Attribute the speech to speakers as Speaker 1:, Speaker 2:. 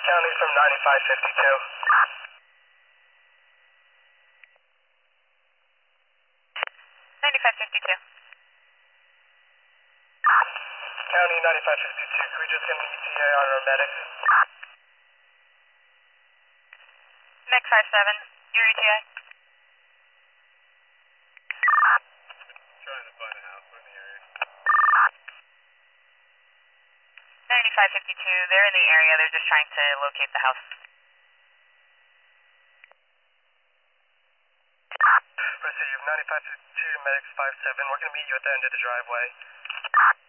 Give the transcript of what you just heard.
Speaker 1: County from 9552.
Speaker 2: 9552.
Speaker 1: County 9552. Can we just get an ETA on our medic?
Speaker 2: Mech 57. Your ETA?
Speaker 1: Trying to find a house in the area.
Speaker 2: 9552. They're in the area. They're just trying to locate the house.
Speaker 1: Receive 9552 medics 57. We're going to meet you at the end of the driveway.